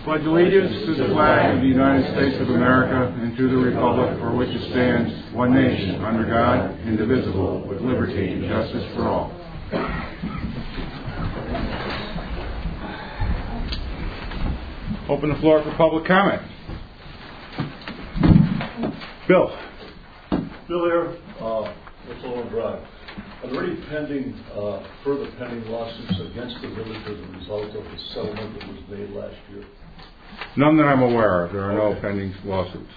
pledge allegiance to the flag of the United States of America and to the republic for which it stands, one nation, under God, indivisible, with liberty and justice for all. Open the floor for public comment. Bill. Bill here, Little Drive. Are there any further pending lawsuits against the village as a result of the settlement that was made last year? None that I'm aware of. There are no pending lawsuits.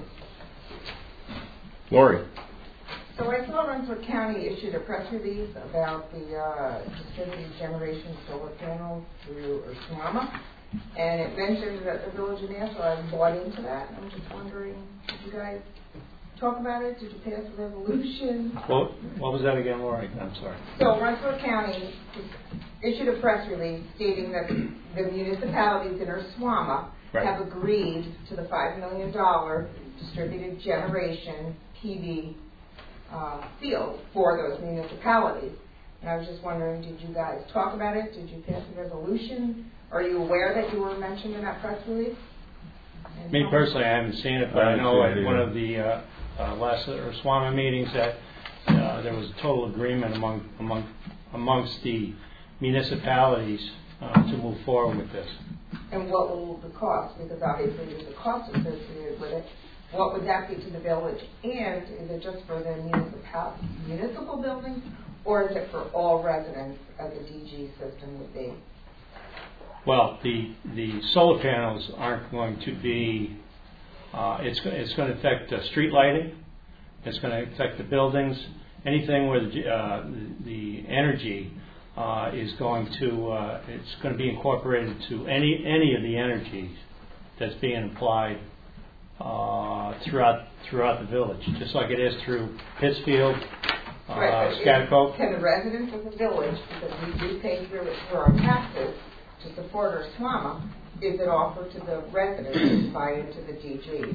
Lori. So I saw Rensselaer County issued a press release about the distributed generation solar panels through Urswama, and it mentioned that the village of Nassau had bought into that. I'm just wondering, did you guys talk about it? Did you pass a resolution? What was that again, Lori? I'm sorry. So Rensselaer County issued a press release stating that the municipalities in Urswama have agreed to the $5 million distributed generation PV field for those municipalities. And I was just wondering, did you guys talk about it? Did you pass a resolution? Are you aware that you were mentioned in that press release? Me personally, I haven't seen it, but I know at one of the last Urswama meetings that there was a total agreement amongst the municipalities to move forward with this. And what will the cost? Because obviously there's a cost associated with it. What would that be to the village? And is it just for the municipal buildings, or is it for all residents as a DG system would be? Well, the solar panels aren't going to be. It's going to affect street lighting. It's going to affect the buildings. Anything where the energy is going to. It's going to be incorporated to any of the energy that's being applied throughout the village, just like it is through Pittsfield, Scottsdale. Can the residents of the village, because we do pay for our taxes to support our Urswama, is it offered to the residents to buy into the DG?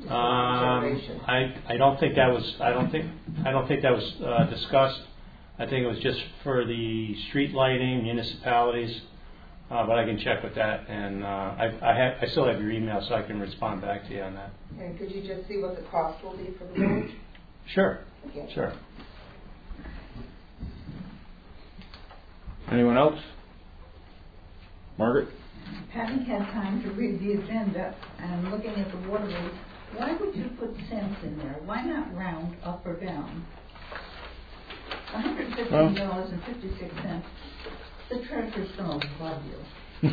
I don't think that was discussed. I think it was just for the street lighting, municipalities. But I can check with that, and I still have your email, so I can respond back to you on that. And could you just see what the cost will be for the village? Sure. Okay. Sure. Anyone else? Margaret? Having had time to read the agenda and looking at the water rate, why would you put cents in there? Why not round up or down? $115.56. The treasurer's going to love you.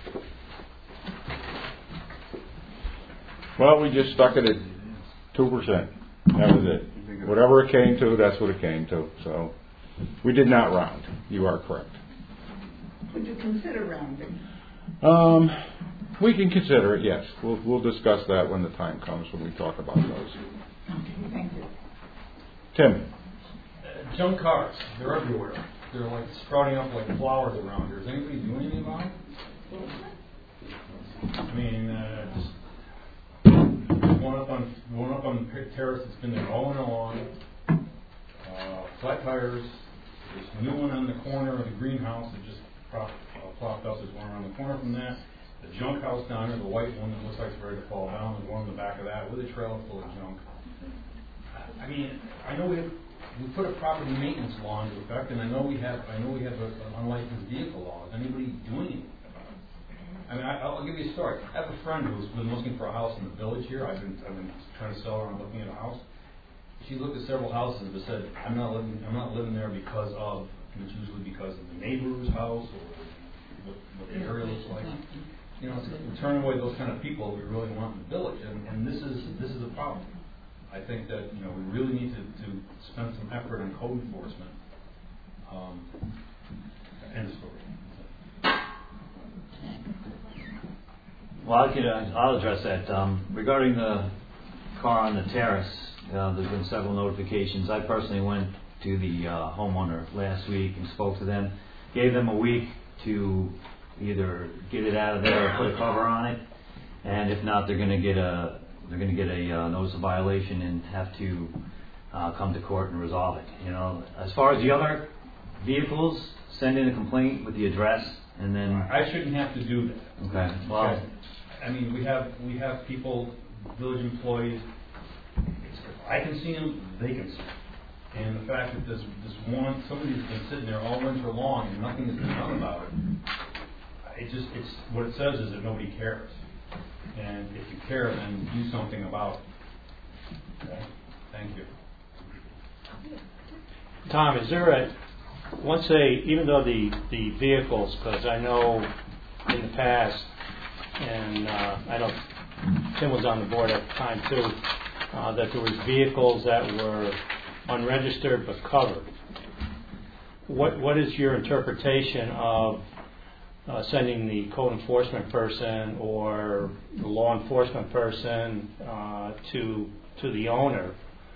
Well, we just stuck it at 2%. That was it. Whatever it came to, that's what it came to. So we did not round. You are correct. Would you consider rounding? We can consider it, yes. We'll discuss that when the time comes when we talk about those. Okay, thank you. Tim. Junk cars, they're everywhere. They're like sprouting up like flowers around here. Is anybody doing anything about it? I mean, just going up on the terrace that's been there all along. Flat tires. There's a new one on the corner of the greenhouse that just plopped up. There's one around the corner from that. The junk house down there, the white one that looks like it's ready to fall down. There's one in the back of that with a trailer full of junk. I mean, I know we put a property maintenance law into effect, and I know we have an unlicensed vehicle law. Is anybody doing anything about it? I mean, I'll give you a story. I have a friend who's been looking for a house in the village here. I've been trying to sell her and looking at a house. She looked at several houses but said, I'm not living there because of, and it's usually because of the neighbor's house or what the area looks like. You know, to turn away those kind of people we really want in the village, and this is a problem. I think that we really need to spend some effort on code enforcement. End of story. Well, I'll address that. Regarding the car on the terrace, there's been several notifications. I personally went to the homeowner last week and spoke to them. Gave them a week to either get it out of there or put a cover on it, and if not, they're going to get a notice of violation and have to come to court and resolve it. As far as the other vehicles, send in a complaint with the address and then, I shouldn't have to do that. okay, well, I mean, we have people, village employees, I can see them, they can see them. And the fact that somebody's been sitting there all winter long and nothing has been done about it, it's what it says is that nobody cares. And if you care, then do something about it. Okay? Thank you. Tom, is there even though the vehicles, because I know in the past, and I know Tim was on the board at the time too, that there was vehicles that were unregistered but covered. What is your interpretation of sending the code enforcement person or the law enforcement person to the owner?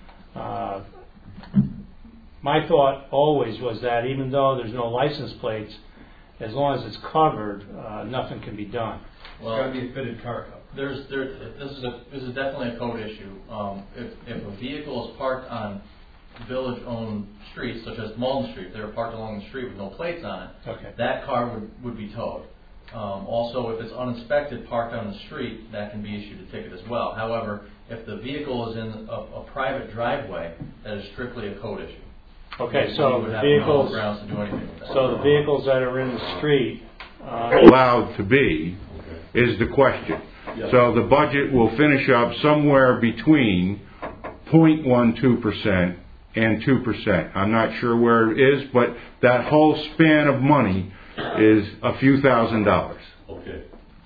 My thought always was that even though there's no license plates, as long as it's covered, nothing can be done. Well, it's got to be a fitted car. This is definitely a code issue. If a vehicle is parked on village-owned streets, such as Malden Street, they're parked along the street with no plates on it, Okay. that car would be towed. Also, if it's uninspected, parked on the street, that can be issued a ticket as well. However, if the vehicle is in a private driveway, that is strictly a code issue. Okay, You so would the have vehicles, no grounds to do anything with that. so the vehicles that are in the street, Allowed to be is the question. Yes. So the budget will finish up somewhere between 0.12% and 2%. I'm not sure where it is, but that whole span of money is a few $1,000s. Okay.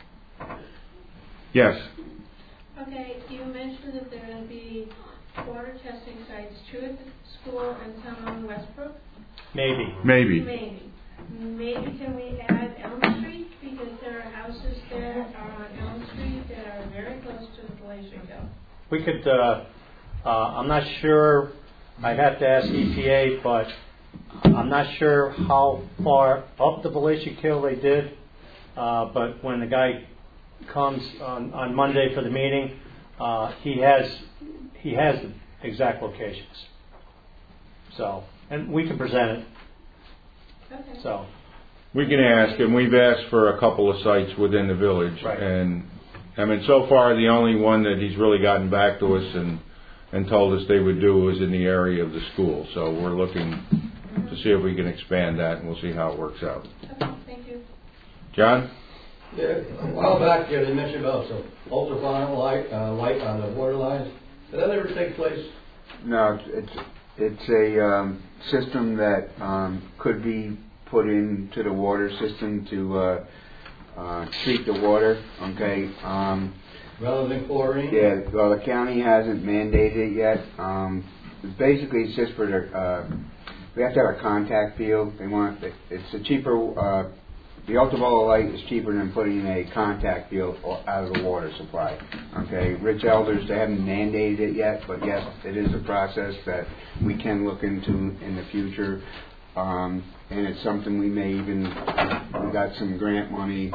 Yes. Okay, you mentioned that there are going to be water testing sites, two at the school and some on Westbrook? maybe. Maybe. Maybe can we add Elm Street? Because there are houses there on Elm Street that are very close to the glacier hill. We could, I'm not sure, I'd have to ask EPA, but I'm not sure how far up the Valatia Kill they did. But when the guy comes on Monday for the meeting, he has the exact locations. So, and we can present it. Okay. So, We can ask, and we've asked for a couple of sites within the village. Right. And, I mean, so far the only one that he's really gotten back to us and told us they would do was in the area of the school. So we're looking to see if we can expand that, and we'll see how it works out. Okay, thank you. John? Yeah, a while back, they mentioned about some ultraviolet light on the water lines. Did that ever take place? No, it's a system that could be put into the water system to treat the water. Okay. Rather than chlorine? Yeah. Well, the county hasn't mandated it yet. Basically, it's just for the. We have to have a contact field. They want it's a cheaper. The ultraviolet light is cheaper than putting a contact field out of the water supply. Okay, Rich Elders, they haven't mandated it yet, but yes, it is a process that we can look into in the future. And it's something we may even, we got some grant money,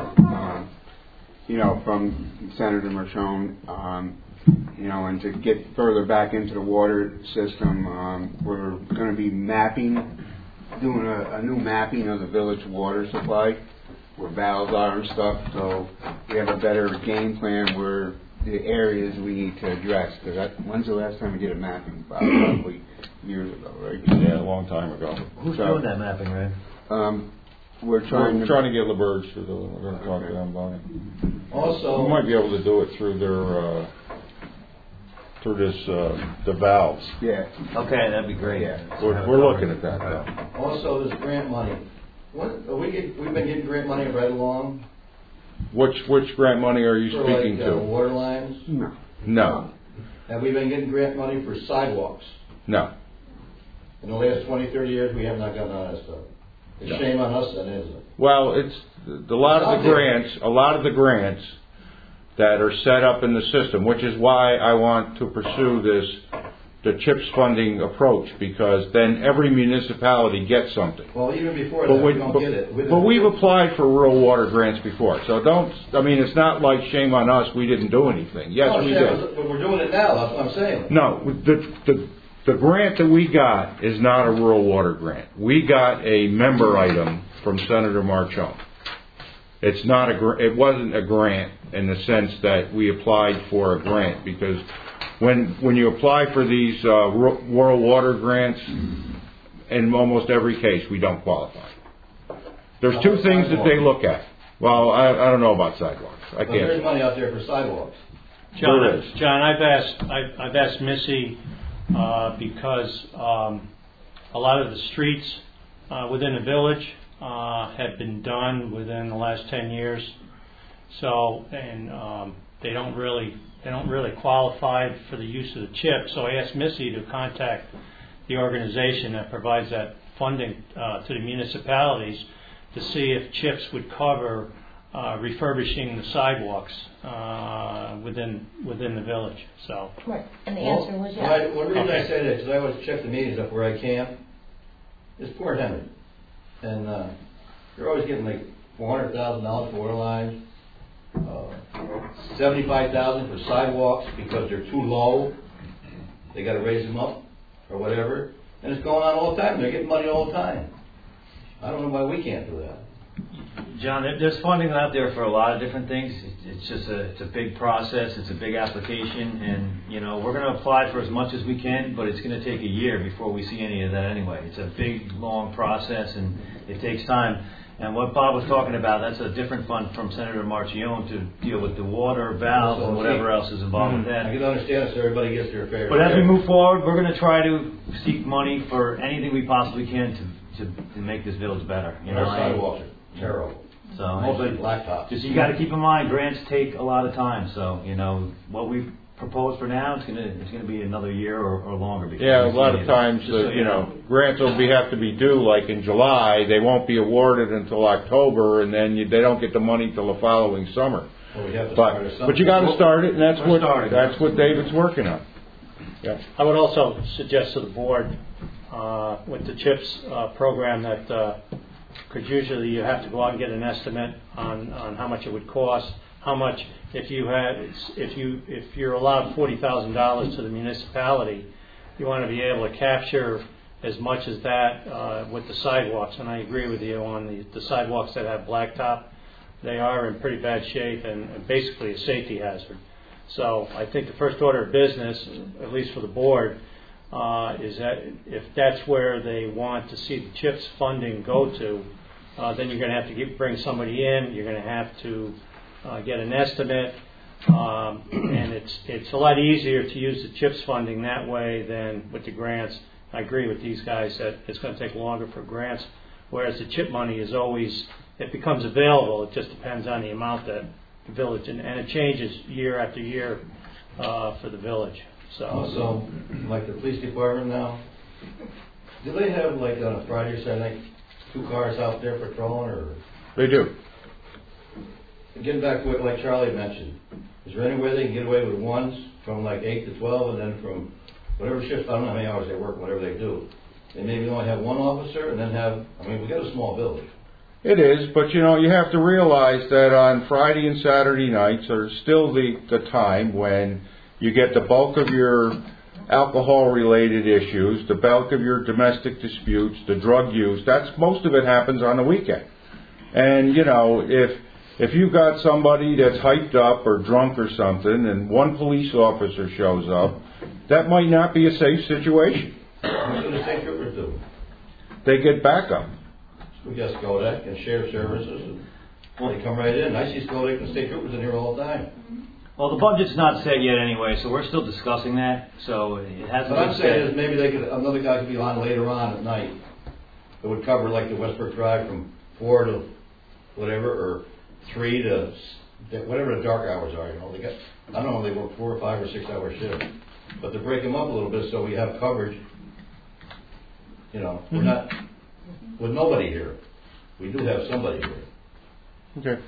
from Senator Mershon, and to get further back into the water system, we're going to be doing a new mapping of the village water supply, where valves are and stuff, so we have a better game plan where the areas we need to address. Because when's the last time we did a mapping? Probably years ago, right? Yeah, a long time ago. who's doing that mapping, Ray? We're trying We're trying to get LaBerge to do it. We're going to talk to them about it. Also, We might be able to do it through their the valves. Yeah. Okay, that'd be great. Yeah. We're looking at that now. also this grant money. We've been getting grant money right along Which grant money are you for speaking to? water lines. No. Have we been getting grant money for sidewalks? No. In the last 20, 30 years, we have not gotten all that stuff. It's No. shame on us then, isn't it? Well, it's a lot of the grants that are set up in the system, which is why I want to pursue the CHIPS funding approach, because then every municipality gets something. Well, even before that, we don't get it. But we've applied for rural water grants before, so it's not like shame on us, we didn't do anything. Yes, we did. But we're doing it now, that's what I'm saying. No, the grant that we got is not a rural water grant. We got a member item from Senator Marchone. It's not it wasn't a grant in the sense that we applied for a grant, because when you apply for these rural water grants, in almost every case we don't qualify. There's two things that they look at. Well, I don't know about sidewalks. I can't. But there's money out there for sidewalks. John, I've asked Missy because a lot of the streets within the village have been done within the last 10 years. So, and they don't really qualify for the use of the CHIP. So I asked Missy to contact the organization that provides that funding to the municipalities to see if CHIPS would cover refurbishing the sidewalks within the village. So. Right, and the answer was yes. One reason I say that is because I always check the meetings up where I camp. It's Port Henry, and you're always getting like $400,000 for water lines, $75,000 for sidewalks because they're too low. They got to raise them up or whatever, and it's going on all the time. They're getting money all the time. I don't know why we can't do that. John, there's funding out there for a lot of different things. It's just it's a big process. It's a big application, and we're going to apply for as much as we can, but it's going to take a year before we see any of that anyway. It's a big, long process, and it takes time. And what Bob was talking about, that's a different fund from Senator Marchione to deal with the water, valves, and whatever else is involved with that. I can understand it so everybody gets their fair. But as we move forward, we're going to try to seek money for anything we possibly can to make this village better. Our sidewalks are terrible. So mostly blacktop. Just you got to keep in mind, grants take a lot of time. So what we've proposed for now, it's gonna be another year or longer. Yeah, a lot of times grants will have to be due like in July. They won't be awarded until October, and then they don't get the money till the following summer. Well, but you got to start it, and that's what David's working on. Yeah. I would also suggest to the board with the CHIPS program that. Because usually you have to go out and get an estimate on how much it would cost, how much if you're allowed $40,000 to the municipality, you want to be able to capture as much as that with the sidewalks. And I agree with you on the sidewalks that have blacktop. They are in pretty bad shape and basically a safety hazard. So I think the first order of business, at least for the board, is that if that's where they want to see the CHIPS funding go to, then you're going to have to bring somebody in. You're going to have to get an estimate, and it's a lot easier to use the CHIPS funding that way than with the grants. I agree with these guys that it's going to take longer for grants, whereas the CHIP money is always, it becomes available. It just depends on the amount that the village, and it changes year after year for the village. So, like the police department now, do they have like on a Friday or Saturday, 2 cars out there patrolling, or? They do. Getting back to what like Charlie mentioned, is there any way they can get away with ones from like 8 to 12, and then from whatever shift, I don't know how many hours they work, whatever they do, they maybe only have one officer, and then we got a small village. It is, but you have to realize that on Friday and Saturday nights are still the time when you get the bulk of your alcohol-related issues, the bulk of your domestic disputes, the drug use. Most of it happens on the weekend. And, if you've got somebody that's hyped up or drunk or something and one police officer shows up, that might not be a safe situation. What do the state troopers do? They get backup. We got Skodak and Sheriff Services, and they come right in. I see Skodak and state troopers in here all the time. Well, the budget's not set yet anyway, so we're still discussing that. So it hasn't. What I'm saying is maybe another guy could be on later on at night. It would cover like the Westbrook Drive from 4 to whatever, or 3 to whatever the dark hours are. They got, I don't know if they work 4 or 5 or 6 hour shifts, but to break them up a little bit so we have coverage. We're not with nobody here. We do have somebody here. Okay.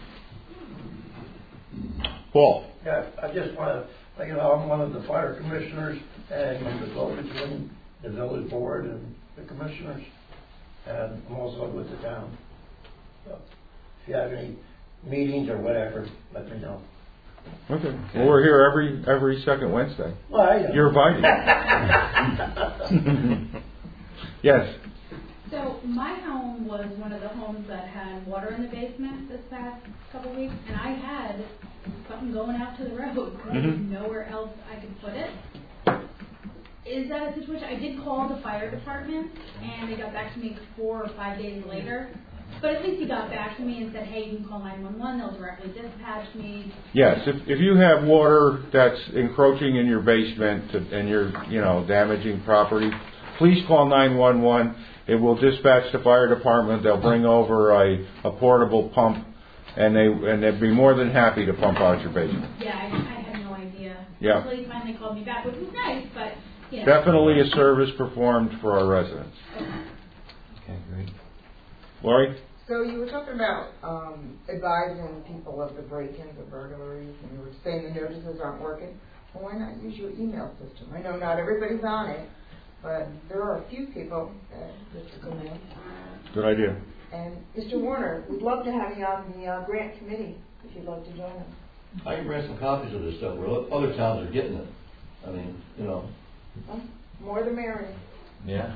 Paul. Yeah, I just want to, I'm one of the fire commissioners and the village board and the commissioners, and I'm also with the town. So if you have any meetings or whatever, let me know. Okay. Well, we're here every second Wednesday. Well, I know. You're invited. Yes. So my home was one of the homes that had water in the basement this past couple weeks, and I had something going out to the road. I didn't know where else I could put it. Is that a situation? I did call the fire department, and they got back to me 4 or 5 days later. But at least he got back to me and said, hey, you can call 911. They'll directly dispatch me. Yes, if you have water that's encroaching in your basement and you're, damaging property, please call 911. It will dispatch the fire department. They'll bring over a portable pump, and they'd be more than happy to pump out your basement. Yeah, I had no idea. Yeah. Until he finally called me back, which was nice, but, Definitely a service performed for our residents. Okay, great. Lori? So you were talking about advising people of the break-ins or burglaries, and you were saying the notices aren't working. Well, why not use your email system? I know not everybody's on it, but there are a few people that just come in. Good idea. And Mr. Warner, we'd love to have you on the grant committee if you'd like to join us. I can bring some copies of this stuff where other towns are getting it. I mean, Well, more the merrier. Yeah.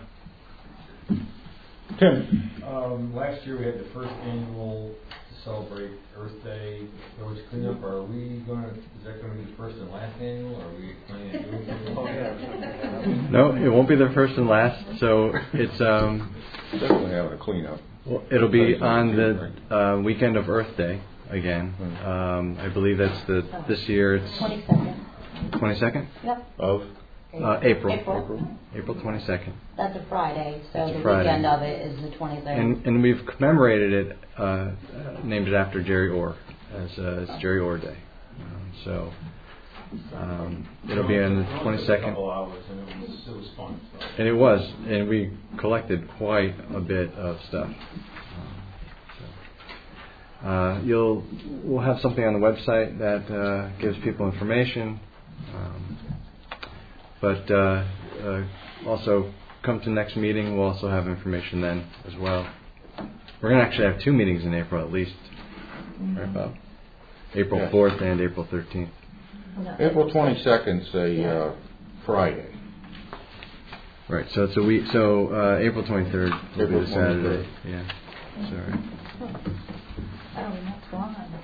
Tim? Last year we had the first annual to celebrate Earth Day village cleanup. Is that going to be the first and last annual, or are we planning on doing something? Oh, yeah. No, it won't be the first and last. So it's definitely having a cleanup. Well, it'll be on the weekend of Earth Day again. I believe that's this year. It's 22nd. 22nd? Yep. Of? April 22nd. That's a Friday, so the Friday. weekend of it is the 23rd. And we've commemorated it, named it after Jerry Orr, as it's Jerry Orr Day. So it'll be on the 22nd. Couple hours, and it was fun. So. And it was, and we collected quite a bit of stuff. We'll have something on the website that gives people information. But also come to next meeting. We'll also have information then as well. We're going to actually have 2 meetings in April at least. Right, Bob? April 4th and April 13th. April 22nd's a Friday. Right, so it's a week. So April 23rd will be the Saturday. 23rd. Yeah, sorry. I don't know what's going on in the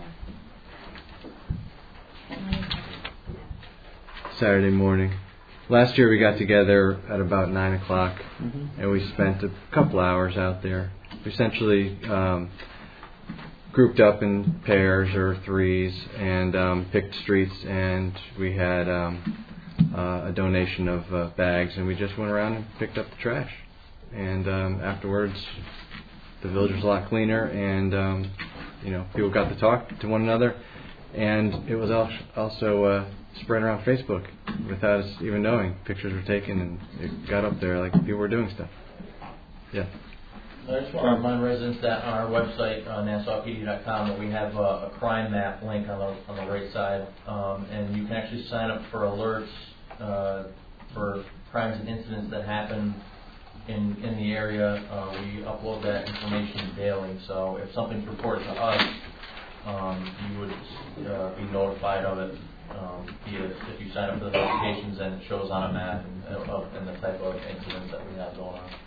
calendar. Saturday morning. Last year we got together at about 9 o'clock, and we spent a couple hours out there. We essentially grouped up in pairs or threes and picked streets, and we had a donation of bags, and we just went around and picked up the trash. And afterwards, the village was a lot cleaner, and people got to talk to one another, and it was also spread around Facebook without us even knowing. Pictures were taken, and it got up there like people were doing stuff. Yeah. I just want to remind residents that on our website, NassauPD.com, that we have a crime map link on the right side, and you can actually sign up for alerts for crimes and incidents that happen in the area. We upload that information daily, so if something's reported to us, you would be notified of it. If you sign up for the notifications, and it shows on a map and the type of incidents that we have going on.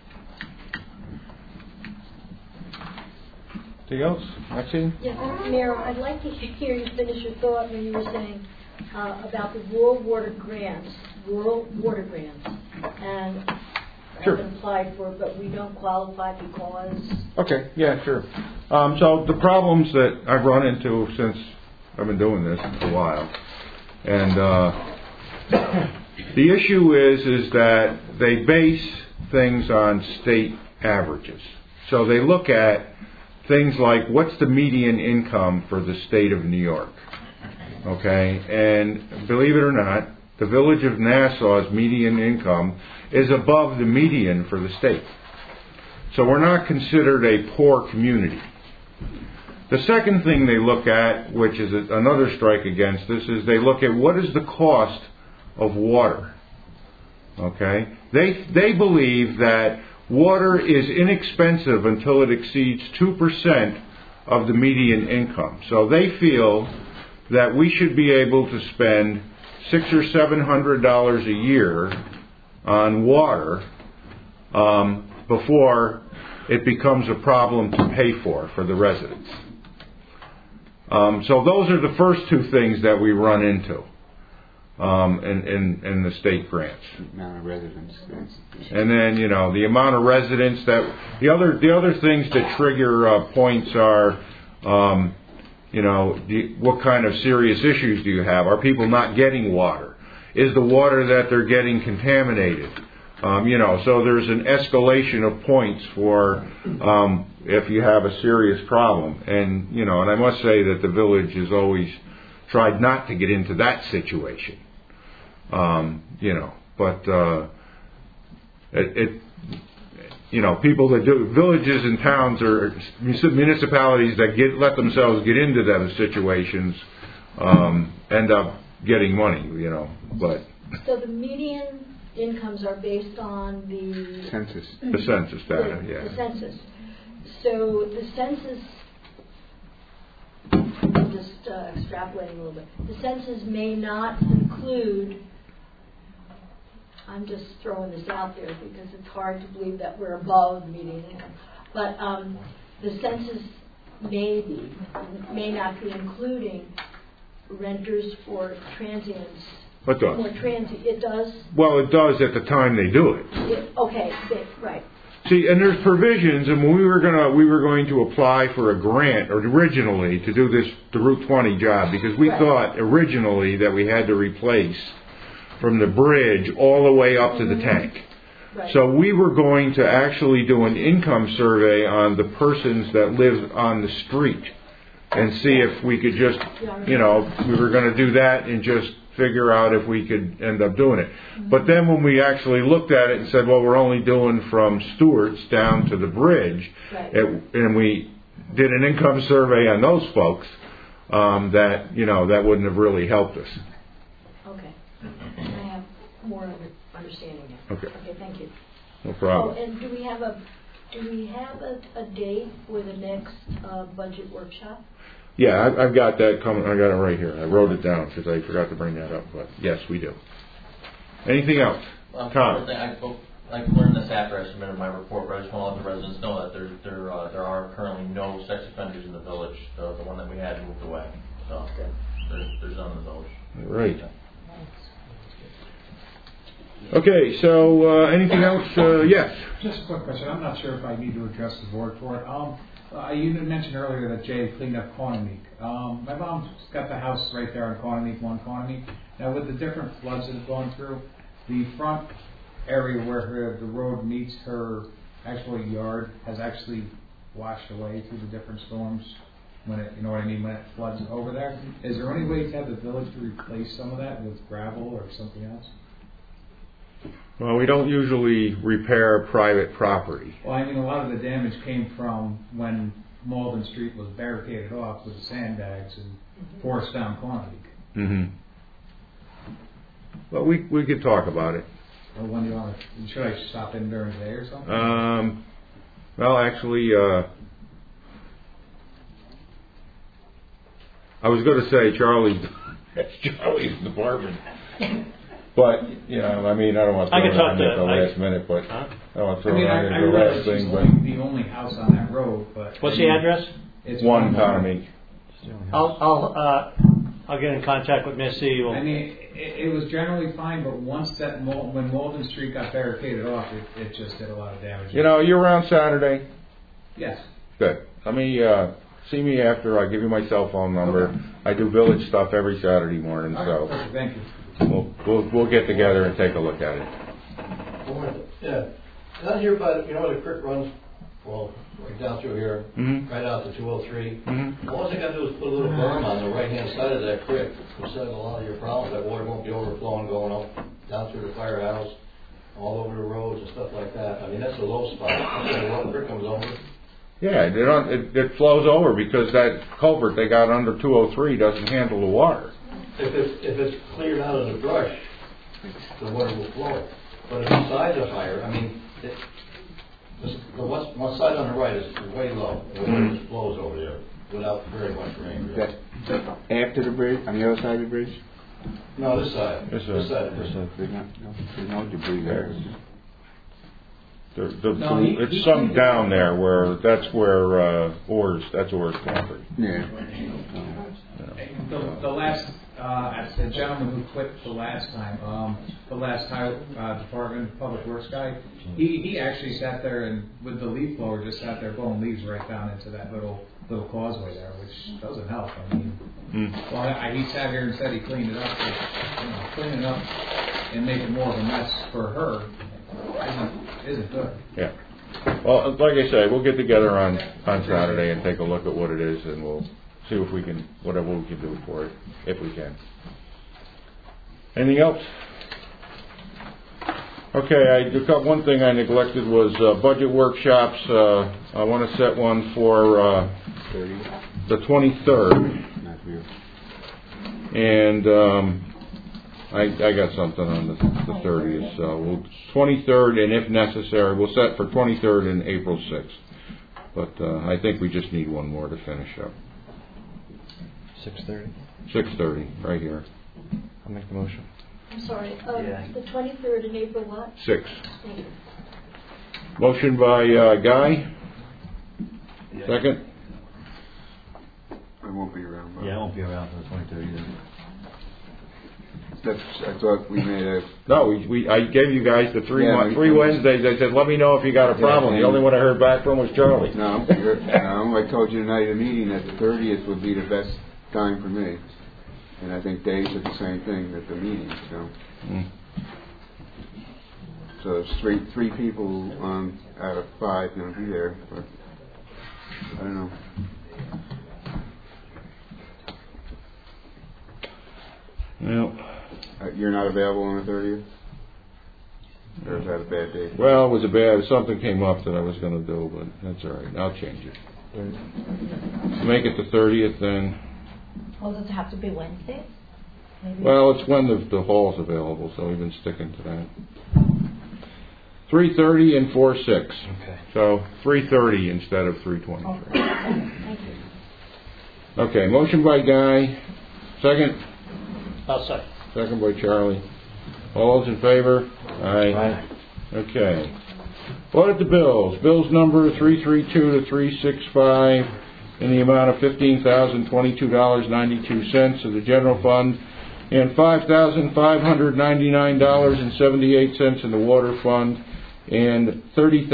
Anything else? Maxine? Yes, Mayor, I'd like to hear you finish your thought when you were saying about the rural water grants, and Sure. I've applied for it, but we don't qualify because. Okay, yeah, sure. So the problems that I've run into since I've been doing this for a while, and the issue is that they base things on state averages. So they look at things like what's the median income for the state of New York, okay? And believe it or not, the village of Nassau's median income is above the median for the state. So we're not considered a poor community. The second thing they look at, which is another strike against this, is they look at what is the cost of water. Okay? They believe that water is inexpensive until it exceeds 2% of the median income. So they feel that we should be able to spend $600 or $700 a year on water before it becomes a problem to pay for the residents. So those are the first two things that we run into in the state grants. Amount of residents. And then, the amount of residents that, the other things that trigger points are, what kind of serious issues do you have? Are people not getting water? Is the water that they're getting contaminated? So there's an escalation of points for if you have a serious problem. And, and I must say that the village has always tried not to get into that situation. But people that do, villages and towns or municipalities that let themselves get into those situations end up getting money, but. So the median incomes are based on the census. The census data, yeah. The census. So the census, I'm just extrapolating a little bit. The census may not include, I'm just throwing this out there because it's hard to believe that we're above the median income. But the census may not be including renters or transients. It does. More transient. It does? Well, it does at the time they do it. Right. See, and there's provisions, and when we were going to apply for a grant originally to do the Route 20 job, because we thought originally that we had to replace from the bridge all the way up to the tank. Right. So we were going to actually do an income survey on the persons that live on the street and see if we could just, we were going to do that and just figure out if we could end up doing it. Mm-hmm. But then when we actually looked at it and said, well, we're only doing from Stewart's down to the bridge, and we did an income survey on those folks, that wouldn't have really helped us. Okay. I have more understanding now. Okay, thank you. No problem. Oh, and do we have a date for the next budget workshop? Yeah, I've got that coming. I got it right here. I wrote it down because I forgot to bring that up. But yes, we do. Anything else? Tom? I learned this after I submitted my report, but I just want to let the residents know that there are currently no sex offenders in the village. The one that we had moved away. So there's none in the village. Right. Okay, so anything else? Yes. Just a quick question. I'm not sure if I need to address the board for it. You mentioned earlier that Jay cleaned up Cornermeek. My mom's got the house right there on Cornermeek, Now, with the different floods that have gone through, the front area where the road meets her actual yard has actually washed away through the different storms when it floods over there. Is there any way to have the village to replace some of that with gravel or something else? Well, we don't usually repair private property. Well, a lot of the damage came from when Malden Street was barricaded off with sandbags and forced down Cornermeek. Mm-hmm. Well, we could talk about it. Well, when do you want to? Should I stop in during the day or something? Well, actually, I was going to say Charlie's department. But, I don't want to throw it on at the last minute, but I don't want to throw it on at the last thing. But the only house on that road, but... What's the address? It's 1 Cornermeek. I'll get in contact with Missy. It was generally fine, but once when Malden Street got barricaded off, it just did a lot of damage. You're around Saturday? Yes. Good. Let me see me after. I'll give you my cell phone number. Okay. I do village stuff every Saturday morning, so... Perfect. Thank you. We'll get together and take a look at it. Yeah. Down here by the creek runs, right down through here, right out to 203. All I got to do is put a little berm on the right-hand side of that creek to solve a lot of your problems. That water won't be overflowing, going up, down through the firehouse, all over the roads and stuff like that. That's a low spot. When the creek comes over. Yeah, it flows over because that culvert they got under 203 doesn't handle the water. If it's cleared out of the brush, the water will flow. But if the sides are higher, the one side on the right is way low. The water just flows over there without very much rain. After the bridge, on the other side of the bridge? No, this side. This side of the bridge. There's no debris there. It's sunk down there where, that's Orr's property. Yeah. The last, the gentleman who quit the last time, the last Department of Public Works guy, he actually sat there and with the leaf blower just sat there blowing leaves right down into that little causeway there, which doesn't help. I mean, well, he sat here and said he cleaned it up, but, cleaning it up and making more of a mess for her isn't good. Yeah. Well, like I said, we'll get together on Saturday and take a look at what it is, and we'll see if we can, whatever we can do for it, if we can. Anything else? Okay, one thing I neglected was budget workshops. I want to set one for the 23rd. And I got something on the 30th. So 23rd, and if necessary, we'll set for 23rd and April 6th. But I think we just need one more to finish up. 6:30. 6:30, right here. I'll make the motion. I'm sorry, the 23rd in April what? 6. Thank you. Motion by Guy. Second. I won't be around. Yeah, I won't be around for the 23rd either. I thought we made a... No, I gave you guys the three Wednesdays. I said, let me know if you got a problem. The only one I heard back from was Charlie. No, I told you tonight at the meeting that the 30th would be the best time for me. And I think Dave said the same thing at the meeting. So it's three people out of 5 going to be there. But I don't know. Well, you're not available on the 30th? Or is that a bad day? Well, it was something came up that I was going to do, but that's all right. I'll change it. Make it the 30th then. Well, does it have to be Wednesday? Maybe. Well, it's when the hall's available, so we've been sticking to that. 3:30 and 4/6. Okay. So 3:30 instead of 3:23. Oh, thank you. Okay, motion by Guy. Second? I'll second. Second by Charlie. All those in favor? Aye. Okay. Audit the bills. Bills number 332 to 365 in the amount of $15,022.92 of the general fund and $5,599.78 in the water fund and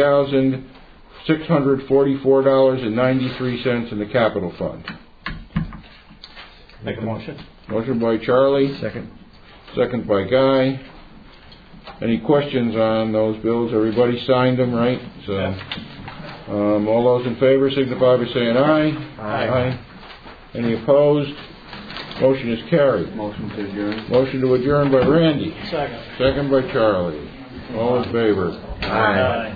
$30,644.93 in the capital fund. Make a motion. Motion by Charlie. Second. Second by Guy. Any questions on those bills? Everybody signed them, right? So, all those in favor signify by saying aye. Aye. Any opposed? Motion is carried. Motion to adjourn. Motion to adjourn by Randy. Second. Second by Charlie. All in favor? Aye.